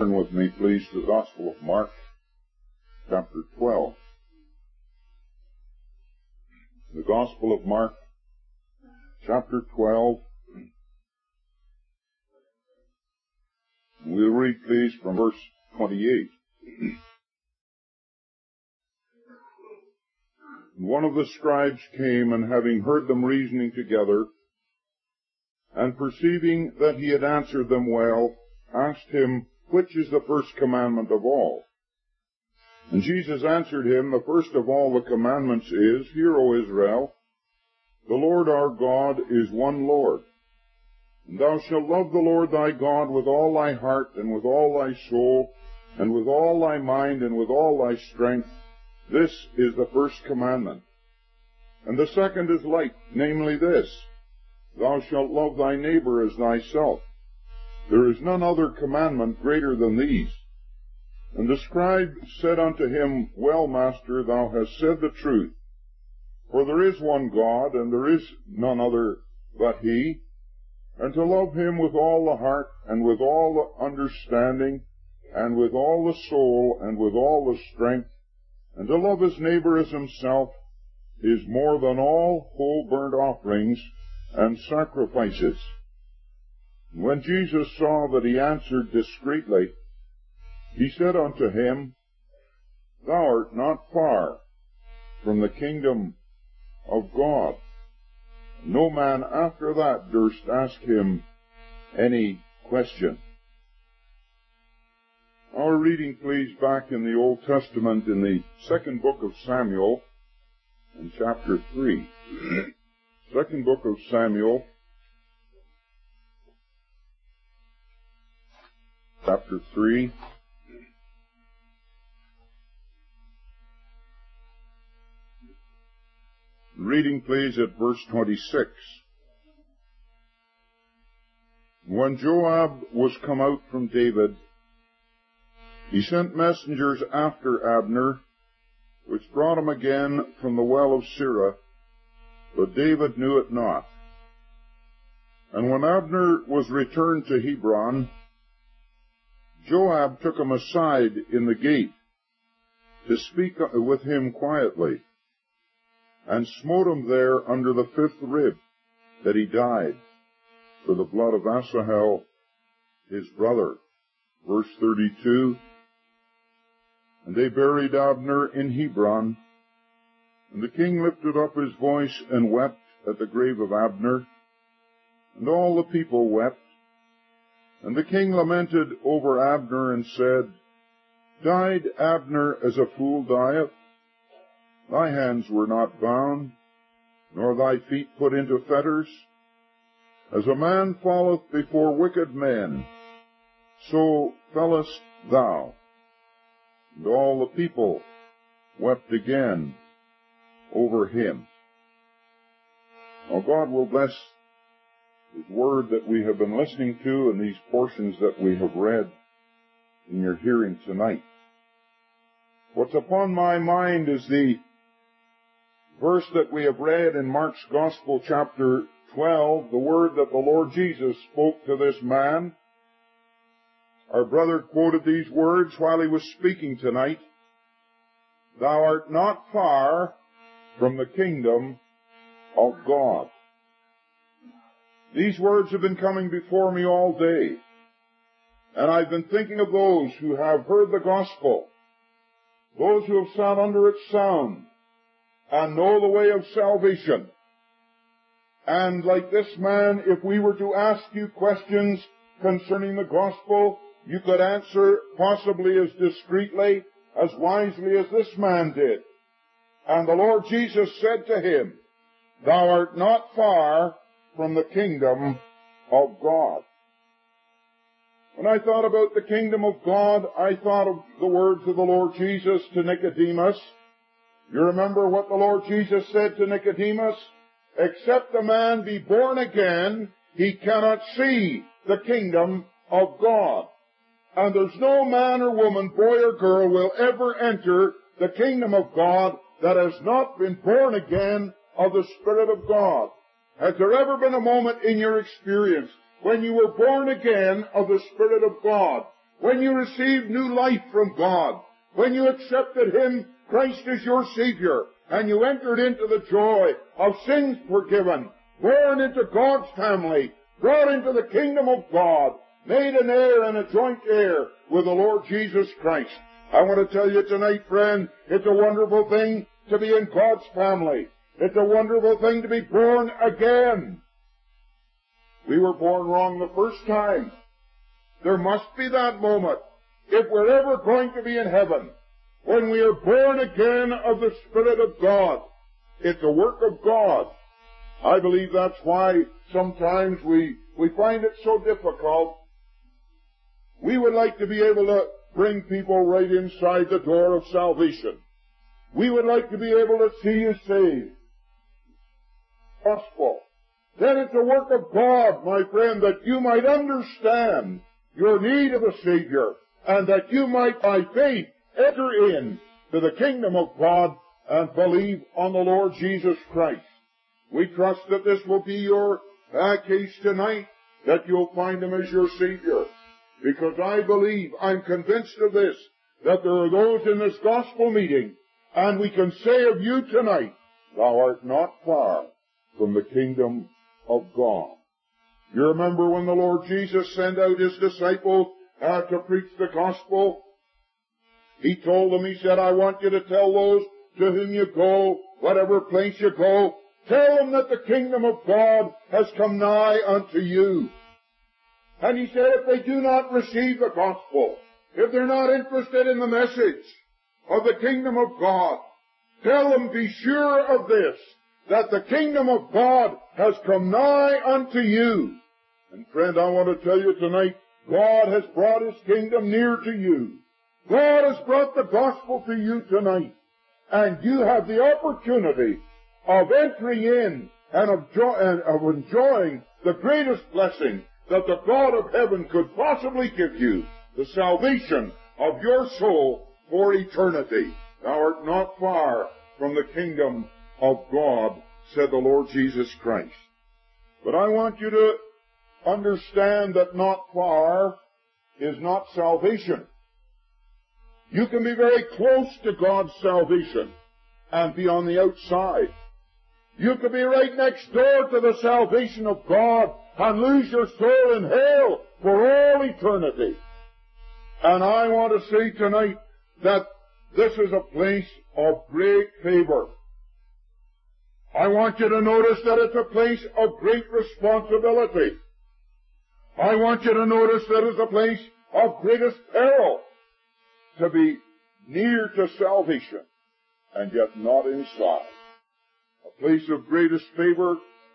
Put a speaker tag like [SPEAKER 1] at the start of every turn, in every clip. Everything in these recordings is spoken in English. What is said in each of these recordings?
[SPEAKER 1] Turn with me, please, to the Gospel of Mark, chapter 12. The Gospel of Mark, chapter 12. We'll read, please, from verse 28. One of the scribes came, and having heard them reasoning together, and perceiving that he had answered them well, asked him, which is the first commandment of all? And Jesus answered him, the first of all the commandments is, Hear, O Israel, the Lord our God is one Lord. And thou shalt love the Lord thy God with all thy heart, and with all thy soul, and with all thy mind, and with all thy strength. This is the first commandment. And the second is like, namely this, Thou shalt love thy neighbor as thyself. There is none other commandment greater than these. And the scribe said unto him, Well, Master, thou hast said the truth. For there is one God, and there is none other but He. And to love Him with all the heart, and with all the understanding, and with all the soul, and with all the strength, and to love his neighbor as himself, is more than all whole burnt offerings and sacrifices. When Jesus saw that he answered discreetly, he said unto him, Thou art not far from the kingdom of God. No man after that durst ask him any question. Our reading, please, back in the Old Testament in the second book of Samuel, in chapter 3. Second book of Samuel, chapter 3. Reading, please, at verse 26. When Joab was come out from David, he sent messengers after Abner, which brought him again from the well of Sirah, but David knew it not. And when Abner was returned to Hebron, Joab took him aside in the gate to speak with him quietly, and smote him there under the fifth rib, that he died, for the blood of Asahel, his brother. Verse 32, And they buried Abner in Hebron, and the king lifted up his voice and wept at the grave of Abner, and all the people wept. And the king lamented over Abner and said, Died Abner as a fool dieth? Thy hands were not bound, nor thy feet put into fetters. As a man falleth before wicked men, so fellest thou. And all the people wept again over him. Now God will bless His word that we have been listening to and these portions that we have read in your hearing tonight. What's upon my mind is the verse that we have read in Mark's Gospel, chapter 12, the word that the Lord Jesus spoke to this man. Our brother quoted these words while he was speaking tonight. Thou art not far from the kingdom of God. These words have been coming before me all day. And I've been thinking of those who have heard the gospel, those who have sat under its sound, and know the way of salvation. And like this man, if we were to ask you questions concerning the gospel, you could answer possibly as discreetly, as wisely as this man did. And the Lord Jesus said to him, Thou art not far from the kingdom of God. When I thought about the kingdom of God, I thought of the words of the Lord Jesus to Nicodemus. You remember what the Lord Jesus said to Nicodemus? Except a man be born again, he cannot see the kingdom of God. And there's no man or woman, boy or girl, will ever enter the kingdom of God that has not been born again of the Spirit of God. Has there ever been a moment in your experience when you were born again of the Spirit of God, when you received new life from God, when you accepted Him, Christ, as your Savior, and you entered into the joy of sins forgiven, born into God's family, brought into the kingdom of God, made an heir and a joint heir with the Lord Jesus Christ. I want to tell you tonight, friend, it's a wonderful thing to be in God's family. It's a wonderful thing to be born again. We were born wrong the first time. There must be that moment, if we're ever going to be in heaven, when we are born again of the Spirit of God. It's a work of God. I believe that's why sometimes we find it so difficult. We would like to be able to bring people right inside the door of salvation. We would like to be able to see you saved. Gospel. Then it's a work of God, my friend, that you might understand your need of a Savior, and that you might by faith enter in to the kingdom of God and believe on the Lord Jesus Christ. We trust that this will be your case tonight, that you'll find Him as your Savior. Because I believe, I'm convinced of this, that there are those in this gospel meeting, and we can say of you tonight, thou art not far from the kingdom of God. You remember when the Lord Jesus sent out His disciples to preach the gospel? He told them, He said, I want you to tell those to whom you go, whatever place you go, tell them that the kingdom of God has come nigh unto you. And He said, if they do not receive the gospel, if they're not interested in the message of the kingdom of God, tell them, be sure of this, that the kingdom of God has come nigh unto you. And friend, I want to tell you tonight, God has brought His kingdom near to you. God has brought the gospel to you tonight. And you have the opportunity of entering in and of enjoying the greatest blessing that the God of heaven could possibly give you, the salvation of your soul for eternity. Thou art not far from the kingdom of God, said the Lord Jesus Christ. But I want you to understand that not far is not salvation. You can be very close to God's salvation and be on the outside. You could be right next door to the salvation of God and lose your soul in hell for all eternity. And I want to say tonight that this is a place of great favor. I want you to notice that it's a place of great responsibility. I want you to notice that it's a place of greatest peril to be near to salvation and yet not inside. A place of greatest favor.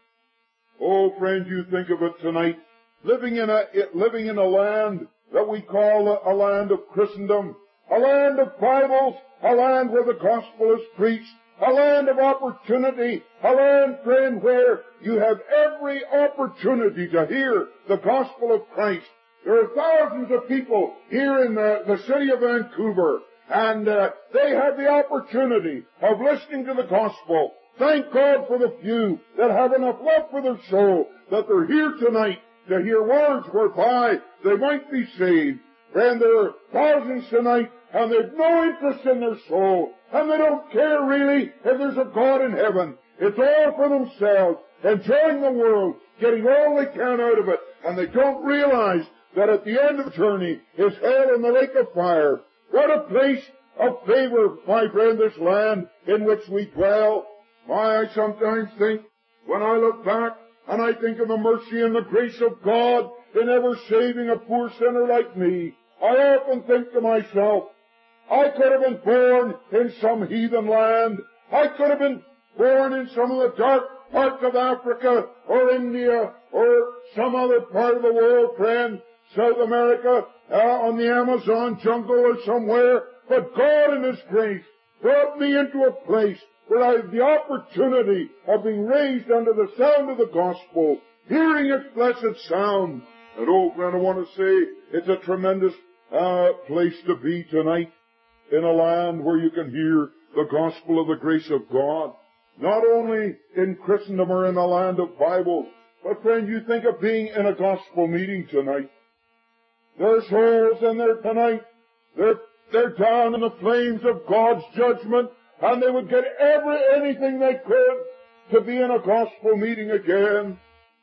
[SPEAKER 1] Oh, friend, you think of it tonight. Living in a land that we call a land of Christendom, a land of Bibles, a land where the gospel is preached, a land of opportunity, a land, friend, where you have every opportunity to hear the gospel of Christ. There are thousands of people here in the city of Vancouver, and they have the opportunity of listening to the gospel. Thank God for the few that have enough love for their soul that they're here tonight to hear words whereby they might be saved. Friend, there are thousands tonight, and they've no interest in their soul, and they don't care really if there's a God in heaven. It's all for themselves, enjoying the world, getting all they can out of it, and they don't realize that at the end of the journey is hell and the lake of fire. What a place of favor, my friend, this land in which we dwell. Why, I sometimes think, when I look back, and I think of the mercy and the grace of God in ever saving a poor sinner like me, I often think to myself, I could have been born in some heathen land. I could have been born in some of the dark parts of Africa or India or some other part of the world, friend, South America, on the Amazon jungle or somewhere. But God in His grace brought me into a place where I have the opportunity of being raised under the sound of the gospel, hearing its blessed sound. And oh, friend, I want to say it's a tremendous place to be tonight, in a land where you can hear the gospel of the grace of God, not only in Christendom or in a land of Bibles, but friend, you think of being in a gospel meeting tonight. Their souls in there tonight, they're down in the flames of God's judgment, and they would get anything they could to be in a gospel meeting again.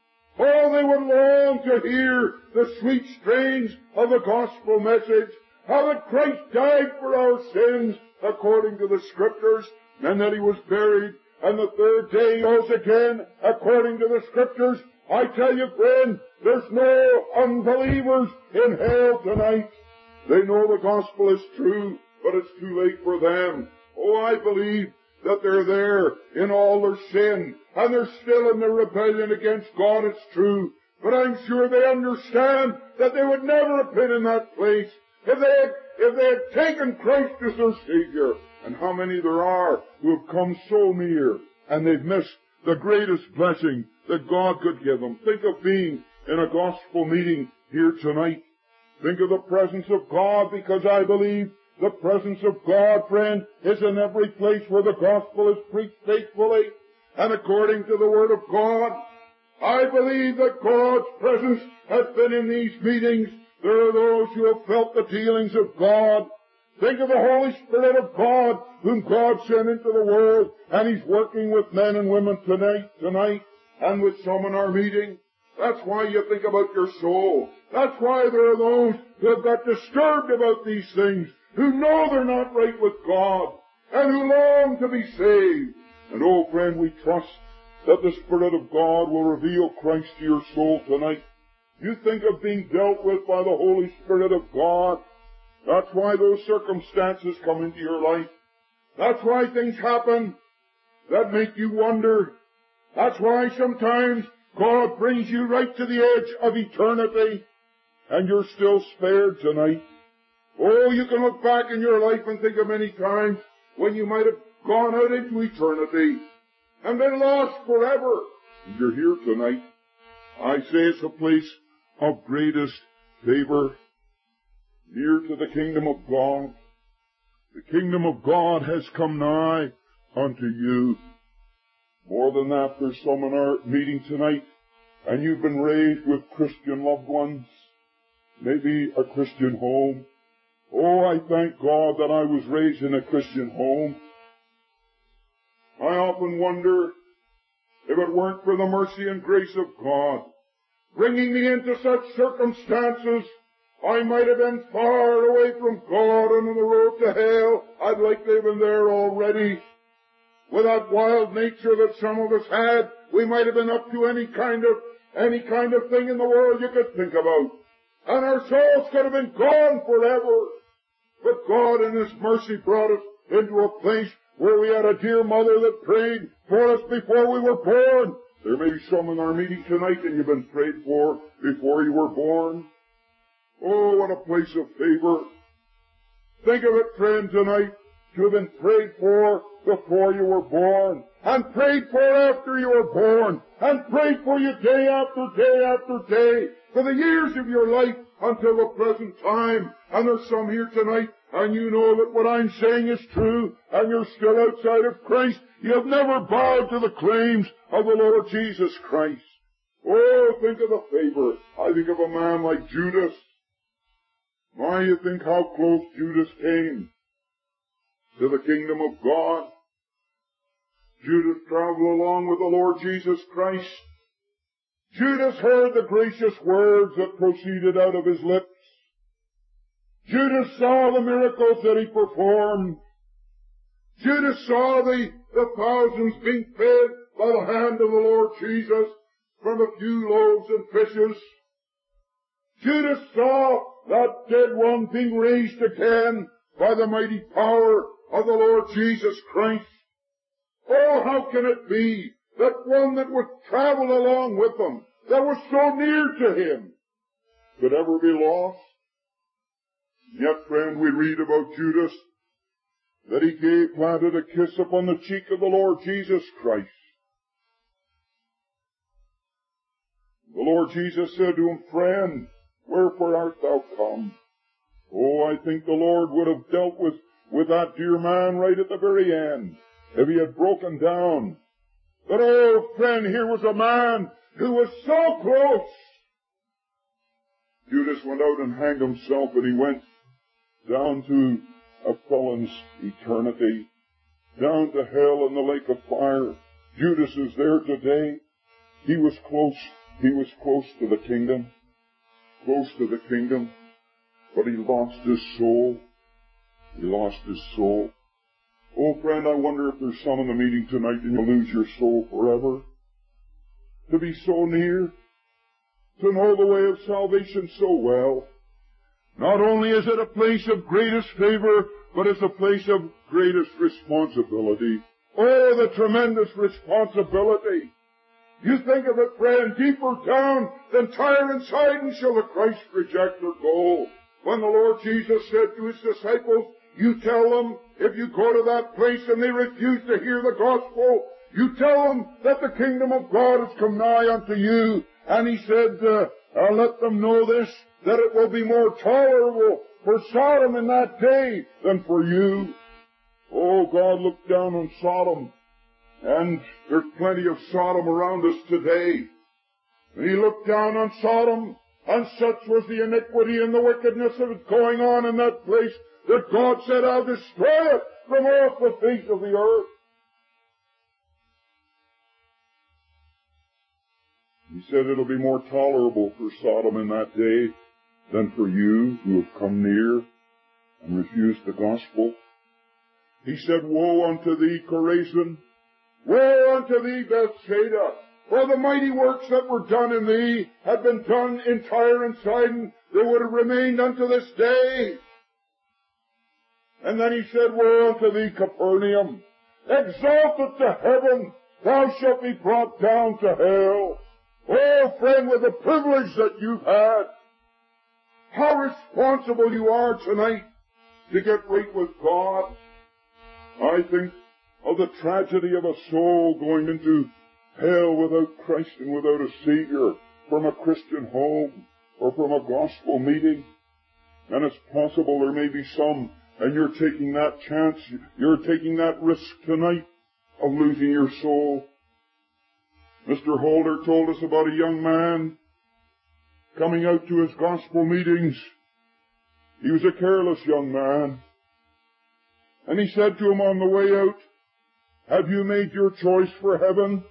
[SPEAKER 1] Oh, they would long to hear the sweet strains of the gospel message, how that Christ died for our sins according to the Scriptures, and that He was buried, and the third day He rose again according to the Scriptures. I tell you, friend, there's no unbelievers in hell tonight. They know the gospel is true, but it's too late for them. Oh, I believe that they're there in all their sin, and they're still in their rebellion against God, it's true. But I'm sure they understand that they would never have been in that place if they had taken Christ as their Savior. And how many there are who have come so near, and they've missed the greatest blessing that God could give them. Think of being in a gospel meeting here tonight. Think of the presence of God, because I believe the presence of God, friend, is in every place where the gospel is preached faithfully and according to the Word of God. I believe that God's presence has been in these meetings. There are those who have felt the dealings of God. Think of the Holy Spirit of God, whom God sent into the world, and He's working with men and women tonight, and with some in our meeting. That's why you think about your soul. That's why there are those who have got disturbed about these things, who know they're not right with God, and who long to be saved. And oh, friend, we trust that the Spirit of God will reveal Christ to your soul tonight. You think of being dealt with by the Holy Spirit of God. That's why those circumstances come into your life. That's why things happen that make you wonder. That's why sometimes God brings you right to the edge of eternity, and you're still spared tonight. Oh, you can look back in your life and think of many times when you might have gone out into eternity and been lost forever. And you're here tonight. I say it's a place of greatest favor, near to the kingdom of God. The kingdom of God has come nigh unto you. More than that, there's some in our meeting tonight, and you've been raised with Christian loved ones, maybe a Christian home. Oh, I thank God that I was raised in a Christian home. I often wonder if it weren't for the mercy and grace of God bringing me into such circumstances, I might have been far away from God and on the road to hell. I'd likely been there already. With that wild nature that some of us had, we might have been up to any kind of thing in the world you could think about. And our souls could have been gone forever. But God in His mercy brought us into a place where we had a dear mother that prayed for us before we were born. There may be some in our meeting tonight and you've been prayed for before you were born. Oh, what a place of favor. Think of it, friend, tonight, to have been prayed for before you were born, and prayed for after you were born, and prayed for you day after day after day, for the years of your life until the present time. And there's some here tonight, and you know that what I'm saying is true, and you're still outside of Christ. You have never bowed to the claims of the Lord Jesus Christ. Oh, think of the favor. I think of a man like Judas. My, you think how close Judas came to the kingdom of God. Judas traveled along with the Lord Jesus Christ. Judas heard the gracious words that proceeded out of his lips. Judas saw the miracles that he performed. Judas saw the thousands being fed by the hand of the Lord Jesus from a few loaves and fishes. Judas saw that dead one being raised again by the mighty power of the Lord Jesus Christ. Oh, how can it be that one that would travel along with them, that was so near to him, could ever be lost? Yet, friend, we read about Judas that he planted a kiss upon the cheek of the Lord Jesus Christ. The Lord Jesus said to him, "Friend, wherefore art thou come?" Oh, I think the Lord would have dealt with that dear man right at the very end if he had broken down. But oh, friend, here was a man who was so close. Judas went out and hanged himself, and he went down to a felon's eternity, down to hell in the lake of fire. Judas is there today. He was close to the kingdom, but he lost his soul. Oh, friend, I wonder if there's some in the meeting tonight and you'll lose your soul forever. To be so near, to know the way of salvation so well. Not only is it a place of greatest favor, but it's a place of greatest responsibility. Oh, the tremendous responsibility. You think of it, friend, deeper down than Tyre and Sidon shall the Christ rejecter go. When the Lord Jesus said to his disciples, you tell them, if you go to that place and they refuse to hear the gospel, you tell them that the kingdom of God has come nigh unto you. And he said, let them know this, that it will be more tolerable for Sodom in that day than for you. Oh, God looked down on Sodom, and there's plenty of Sodom around us today. And he looked down on Sodom, and such was the iniquity and the wickedness of it going on in that place, that God said, I'll destroy it from off the face of the earth. He said it'll be more tolerable for Sodom in that day than for you who have come near and refused the gospel. He said, woe unto thee, Chorazin! Woe unto thee, Bethsaida! For the mighty works that were done in thee had been done in Tyre and Sidon, they would have remained unto this day. And then he said, woe unto thee, Capernaum! Exalted to heaven, thou shalt be brought down to hell. Oh, friend, with the privilege that you've had, how responsible you are tonight to get right with God. I think of the tragedy of a soul going into hell without Christ and without a Savior from a Christian home or from a gospel meeting. And it's possible there may be some, and you're taking that chance, you're taking that risk tonight of losing your soul. Mr. Holder told us about a young man coming out to his gospel meetings. He was a careless young man. And he said to him on the way out, have you made your choice for heaven?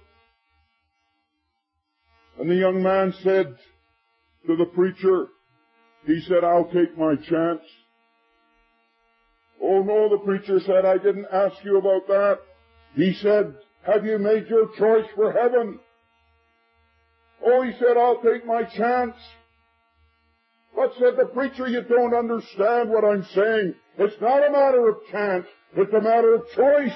[SPEAKER 1] And the young man said to the preacher, he said, I'll take my chance. Oh no, the preacher said, I didn't ask you about that. He said, have you made your choice for heaven? Oh, he said, I'll take my chance. But said the preacher, you don't understand what I'm saying. It's not a matter of chance. It's a matter of choice.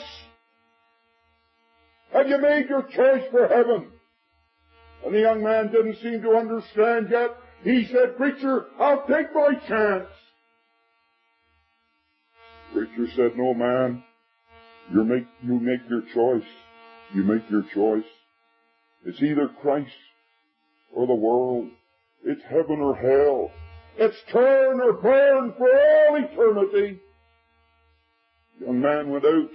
[SPEAKER 1] Have you made your choice for heaven? And the young man didn't seem to understand yet. He said, preacher, I'll take my chance. Preacher said, no, man. You make your choice. You make your choice. It's either Christ or the world. It's heaven or hell. It's turn or burn for all eternity. The young man went out.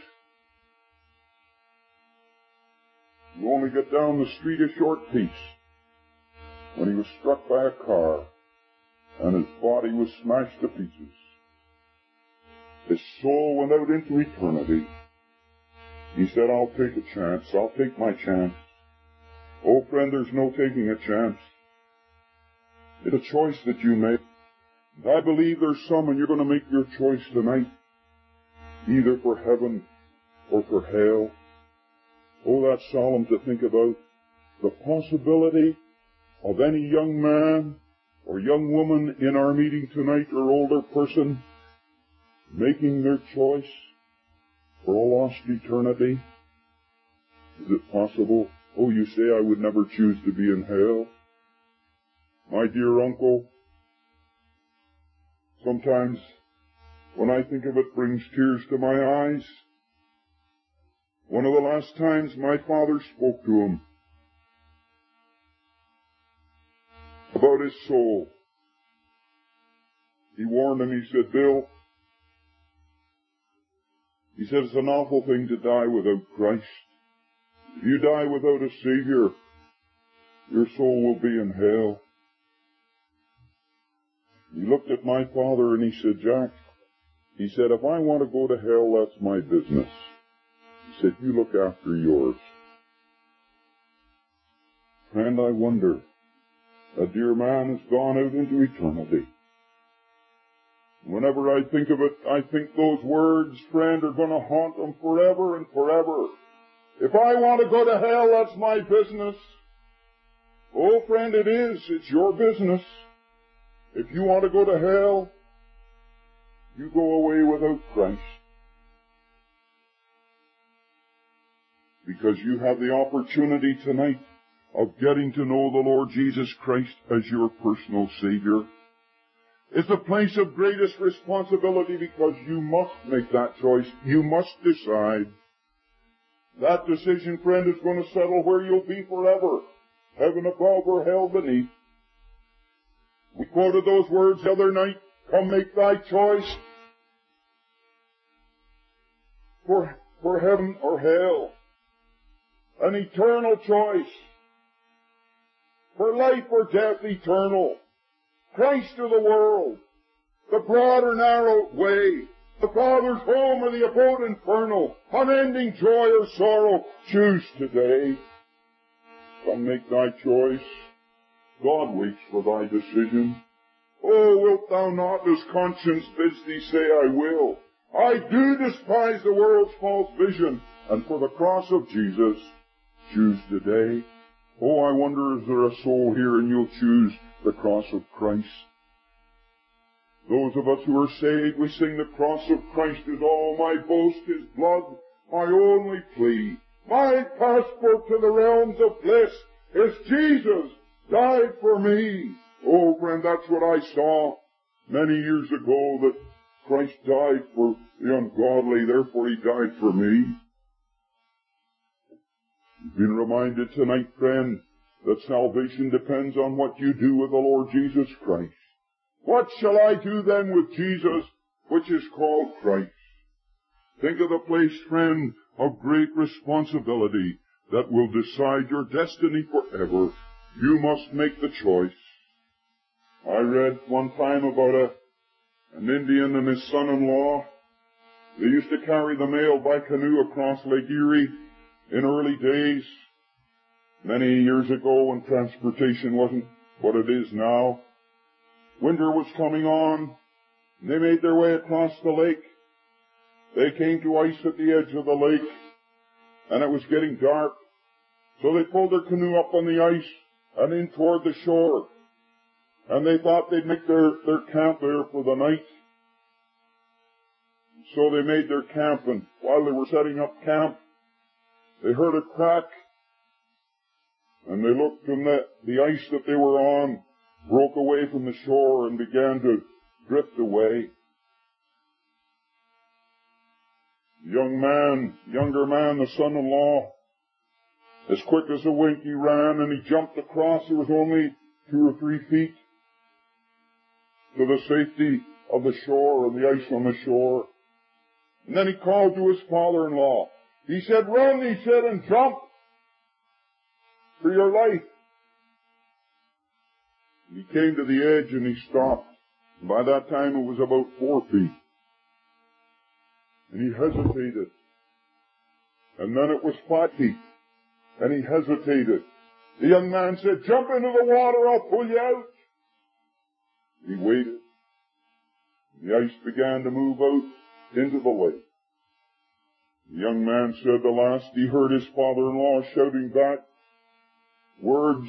[SPEAKER 1] He only got down the street a short piece when he was struck by a car and his body was smashed to pieces. His soul went out into eternity. He said, I'll take a chance. I'll take my chance. Oh, friend, there's no taking a chance. It's a choice that you make. And I believe there's some, and you're going to make your choice tonight, either for heaven or for hell. Oh, that's solemn to think about. The possibility of any young man or young woman in our meeting tonight or older person making their choice for a lost eternity. Is it possible? Oh, you say I would never choose to be in hell. My dear uncle, sometimes when I think of it, brings tears to my eyes. One of the last times my father spoke to him about his soul, he warned him, he said, Bill, he said, it's an awful thing to die without Christ. If you die without a Savior, your soul will be in hell. He looked at my father and he said, Jack, he said, if I want to go to hell, that's my business. He said, you look after yours. And I wonder, a dear man has gone out into eternity. Whenever I think of it, I think those words, friend, are going to haunt him forever and forever. If I want to go to hell, that's my business. Oh, friend, it is. It's your business. If you want to go to hell, you go away without Christ. Because you have the opportunity tonight of getting to know the Lord Jesus Christ as your personal Savior. It's a place of greatest responsibility because you must make that choice. You must decide. That decision, friend, is going to settle where you'll be forever. Heaven above or hell beneath. We quoted those words the other night. Come make thy choice for heaven or hell. An eternal choice. For life or death eternal. Christ or the world. The broad or narrow way. The Father's home or the abode infernal. Unending joy or sorrow. Choose today. Come make thy choice. God waits for thy decision. Oh, wilt thou not, as conscience bids thee, say, I will. I do despise the world's false vision, and for the cross of Jesus, choose today. Oh, I wonder, is there a soul here and you'll choose the cross of Christ? Those of us who are saved, we sing the cross of Christ is all my boast, His blood, my only plea. My passport to the realms of bliss is Jesus died for me. Oh, friend, that's what I saw many years ago, that Christ died for the ungodly, therefore He died for me. You've been reminded tonight, friend, that salvation depends on what you do with the Lord Jesus Christ. What shall I do then with Jesus, which is called Christ? Think of the place, friend, of great responsibility that will decide your destiny forever. You must make the choice. I read one time about an Indian and his son-in-law. They used to carry the mail by canoe across Lake Erie in early days, many years ago when transportation wasn't what it is now. Winter was coming on, and they made their way across the lake. They came to ice at the edge of the lake, and it was getting dark. So they pulled their canoe up on the ice and in toward the shore. And they thought they'd make their camp there for the night. So they made their camp, and while they were setting up camp, they heard a crack. And they looked, and the ice that they were on broke away from the shore and began to drift away. Younger man, the son-in-law, as quick as a wink he ran and he jumped across. There was only 2 or 3 feet to the safety of the shore and the ice on the shore. And then he called to his father-in-law. He said, run, he said, and jump for your life. He came to the edge and he stopped. And by that time it was about 4 feet. And he hesitated. And then it was 5 feet. And he hesitated. The young man said, jump into the water, I'll pull you out. He waited. The ice began to move out into the lake. The young man said the last he heard his father-in-law shouting back words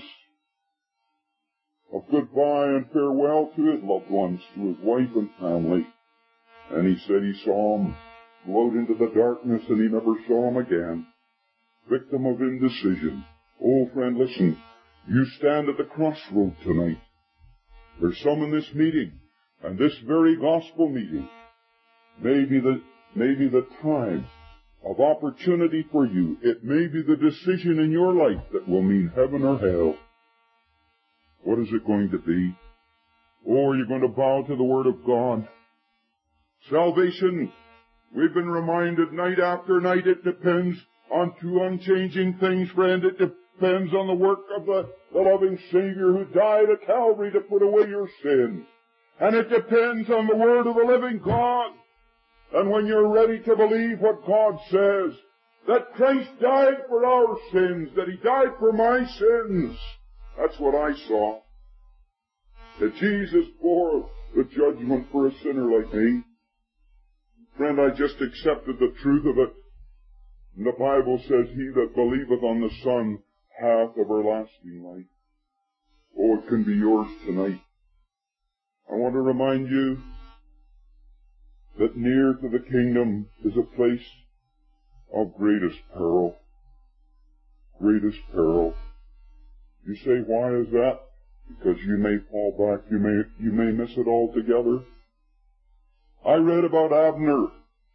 [SPEAKER 1] of goodbye and farewell to his loved ones, to his wife and family. And he said he saw him go out into the darkness and he never saw him again. Victim of indecision. Oh, friend, listen. You stand at the crossroad tonight. There's some in this meeting, and this very gospel meeting may be the time of opportunity for you. It may be the decision in your life that will mean heaven or hell. What is it going to be? Or are you going to bow to the Word of God? Salvation, we've been reminded night after night, it depends on 2 unchanging things, friend. It depends on the work of the loving Savior who died at Calvary to put away your sins. And it depends on the Word of the living God. And when you're ready to believe what God says, that Christ died for our sins, that He died for my sins, that's what I saw. That Jesus bore the judgment for a sinner like me. Friend, I just accepted the truth of it. And the Bible says, he that believeth on the Son hath everlasting life. Oh, it can be yours tonight. I want to remind you that near to the kingdom is a place of greatest peril. Greatest peril. You say, why is that? Because you may fall back, you may miss it altogether. I read about Abner.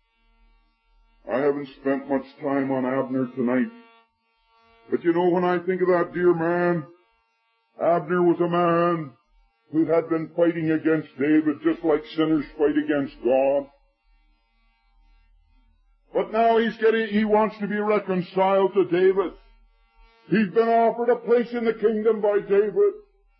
[SPEAKER 1] I haven't spent much time on Abner tonight. But you know, when I think of that dear man, Abner was a man who had been fighting against David just like sinners fight against God. But now he wants to be reconciled to David. He's been offered a place in the kingdom by David.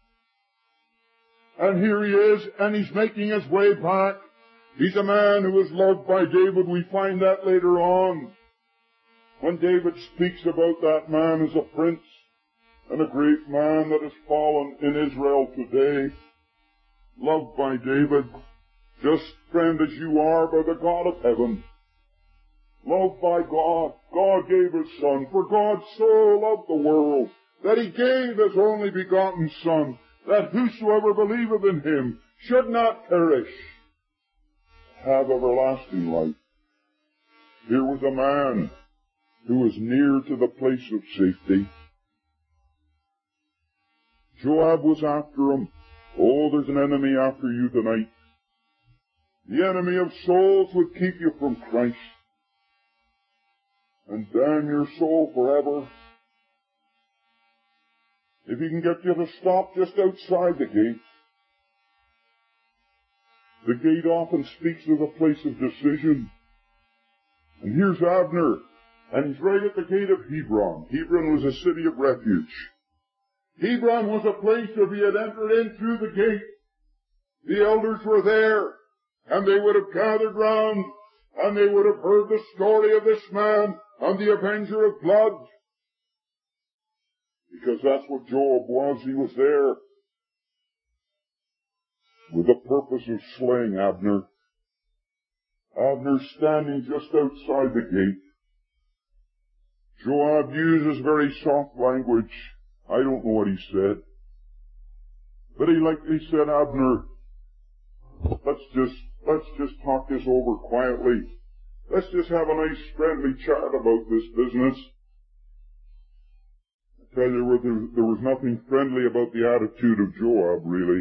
[SPEAKER 1] And here he is, and he's making his way back. He's a man who is loved by David. We find that later on. When David speaks about that man as a prince and a great man that has fallen in Israel today, loved by David, just, friend, as you are by the God of heaven. Loved by God. God gave His Son. For God so loved the world that He gave His only begotten Son, that whosoever believeth in Him should not perish, have everlasting life. Here was a man who was near to the place of safety. Joab was after him. Oh, there's an enemy after you tonight. The enemy of souls would keep you from Christ and damn your soul forever. If he can get you to stop just outside the gate. The gate often speaks of a place of decision. And here's Abner, and he's right at the gate of Hebron. Hebron was a city of refuge. Hebron was a place if he had entered in through the gate, the elders were there, and they would have gathered round, and they would have heard the story of this man and the avenger of blood. Because that's what Joab was. He was there with the purpose of slaying Abner. Abner standing just outside the gate. Joab uses very soft language. I don't know what he said. But he said, Abner, let's just talk this over quietly. Let's just have a nice friendly chat about this business. I tell you, there was nothing friendly about the attitude of Joab, really.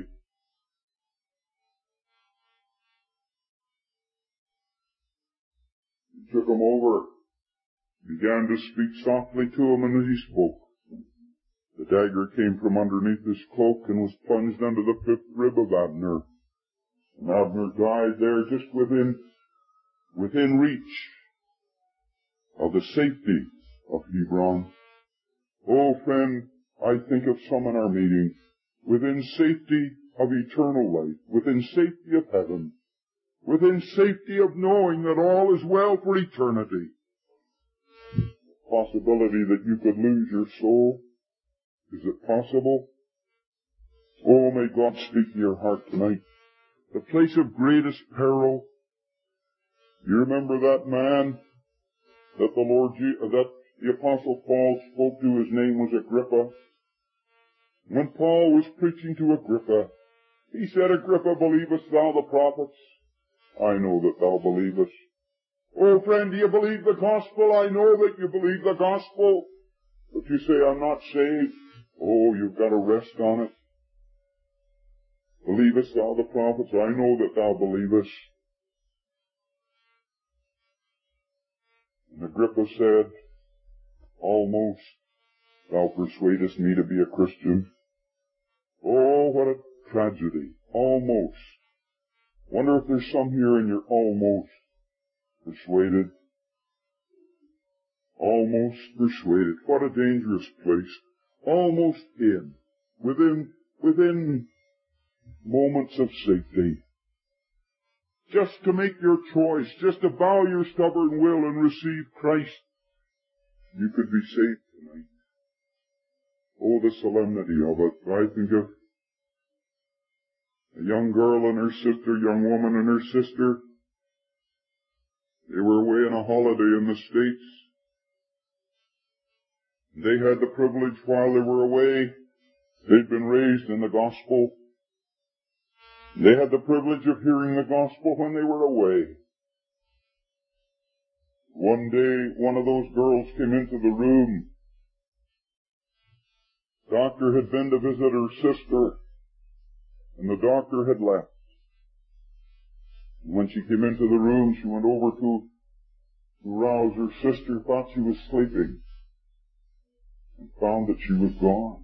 [SPEAKER 1] He took him over, began to speak softly to him, and as he spoke, the dagger came from underneath his cloak and was plunged under the fifth rib of Abner. And Abner died there just within reach of the safety of Hebron. Oh, friend, I think of some in our meeting, within safety of eternal life, within safety of heaven, within safety of knowing that all is well for eternity. Possibility that you could lose your soul. Is it possible? Oh, may God speak to your heart tonight. The place of greatest peril. You remember that man that that the Apostle Paul spoke to? His name was Agrippa. When Paul was preaching to Agrippa, he said, Agrippa, believest thou the prophets? I know that thou believest. Oh, friend, do you believe the gospel? I know that you believe the gospel. But you say, I'm not saved. Oh, you've got to rest on it. Believest thou the prophets? I know that thou believest. And Agrippa said, almost thou persuadest me to be a Christian. Oh, what a tragedy. Almost. Wonder if there's some here and you're almost persuaded. Almost persuaded. What a dangerous place. Almost in. Within moments of safety. Just to make your choice, just to bow your stubborn will and receive Christ, you could be saved tonight. Oh, the solemnity of it. I think of a young girl and her sister, young woman and her sister. They were away on a holiday in the States. They had the privilege while they were away. They'd been raised in the gospel. They had the privilege of hearing the gospel when they were away. One day, one of those girls came into the room. Doctor had been to visit her sister, and the doctor had left. When she came into the room, she went over to rouse her sister, thought she was sleeping, and found that she was gone.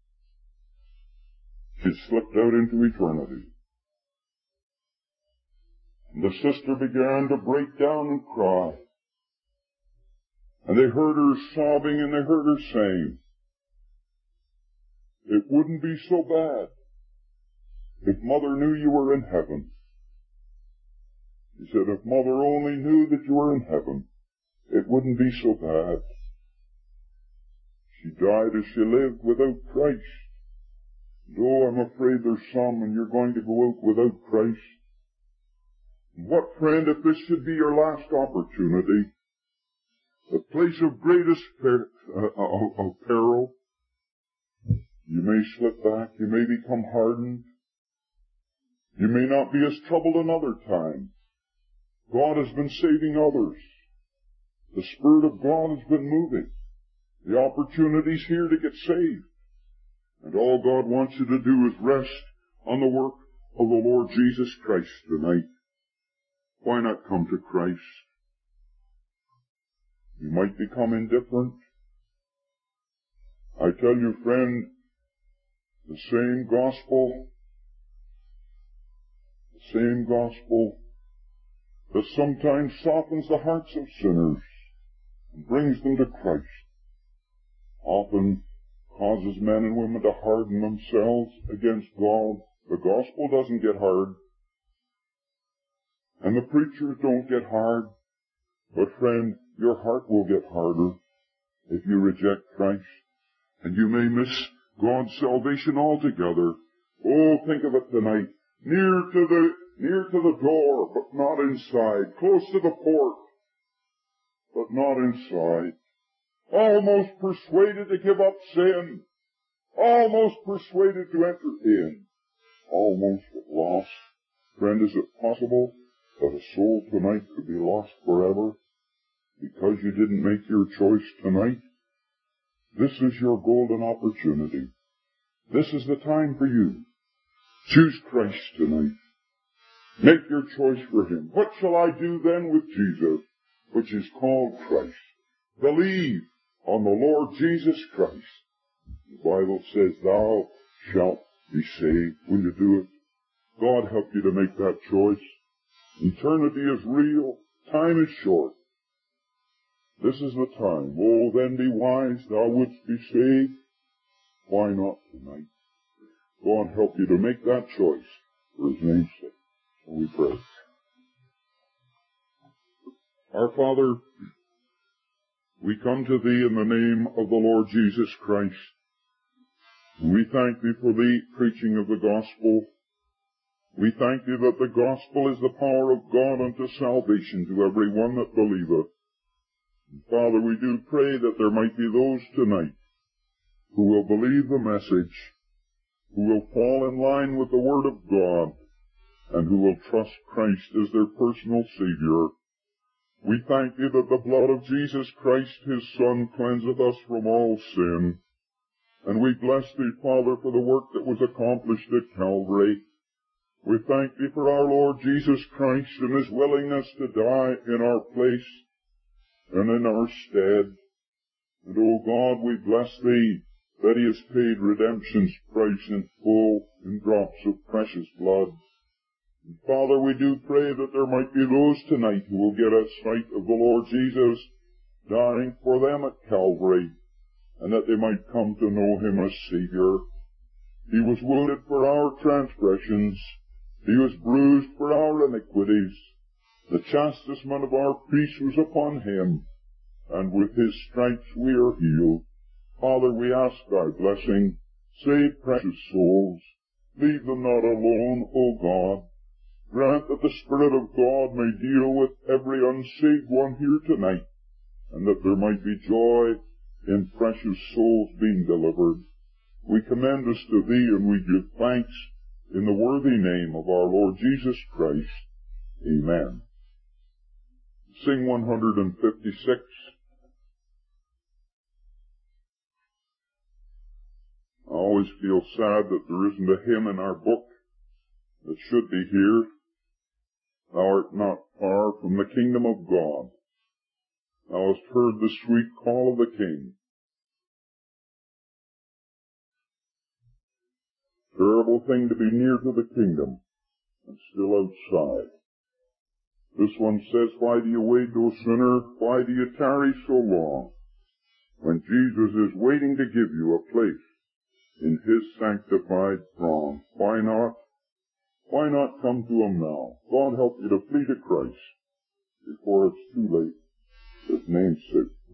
[SPEAKER 1] She had slipped out into eternity. And the sister began to break down and cry. And they heard her sobbing and they heard her saying, "It wouldn't be so bad if Mother knew you were in heaven." She said, "If Mother only knew that you were in heaven, it wouldn't be so bad." She died as she lived without Christ. And oh, I'm afraid there's some, and you're going to go out without Christ. And what, friend, if this should be your last opportunity, the place of greatest peril, you may slip back, you may become hardened, you may not be as troubled another time. God has been saving others. The Spirit of God has been moving. The opportunity's here to get saved. And all God wants you to do is rest on the work of the Lord Jesus Christ tonight. Why not come to Christ? You might become indifferent. I tell you, friend, the same gospel that sometimes softens the hearts of sinners and brings them to Christ, often causes men and women to harden themselves against God. The gospel doesn't get hard, and the preachers don't get hard, but friend, your heart will get harder if you reject Christ, and you may miss God's salvation altogether. Oh, think of it tonight. Near to the door, but not inside. Close to the port, but not inside. Almost persuaded to give up sin. Almost persuaded to enter in. Almost lost. Friend, is it possible that a soul tonight could be lost forever because you didn't make your choice tonight? This is your golden opportunity. This is the time for you. Choose Christ tonight. Make your choice for Him. What shall I do then with Jesus, which is called Christ? Believe on the Lord Jesus Christ. The Bible says, thou shalt be saved. Will you do it? God help you to make that choice. Eternity is real. Time is short. This is the time. Oh, then be wise. Thou wouldst be saved. Why not tonight? God help you to make that choice for His name's sake. And we pray. Our Father, we come to Thee in the name of the Lord Jesus Christ. And we thank Thee for the preaching of the gospel. We thank Thee that the gospel is the power of God unto salvation to every one that believeth. And Father, we do pray that there might be those tonight who will believe the message, who will fall in line with the Word of God, and who will trust Christ as their personal Savior. We thank Thee that the blood of Jesus Christ, His Son, cleanseth us from all sin. And we bless Thee, Father, for the work that was accomplished at Calvary. We thank Thee for our Lord Jesus Christ and His willingness to die in our place and in our stead. And, O God, we bless Thee that He has paid redemption's price in full in drops of precious blood. And Father, we do pray that there might be those tonight who will get a sight of the Lord Jesus dying for them at Calvary, and that they might come to know Him as Savior. He was wounded for our transgressions. He was bruised for our iniquities. The chastisement of our peace was upon him, and with his stripes we are healed. Father, we ask thy blessing. Save precious souls. Leave them not alone, O God. Grant that the Spirit of God may deal with every unsaved one here tonight, and that there might be joy in precious souls being delivered. We commend us to thee, and we give thanks in the worthy name of our Lord Jesus Christ. Amen. Sing 156. I always feel sad that there isn't a hymn in our book that should be here. Thou art not far from the kingdom of God. Thou hast heard the sweet call of the King. Terrible thing to be near to the kingdom and still outside. This one says, why do you wait, O sinner? Why do you tarry so long? When Jesus is waiting to give you a place in his sanctified throng. Why not? Why not come to him now? God help you to flee to Christ before it's too late. For his name's sake.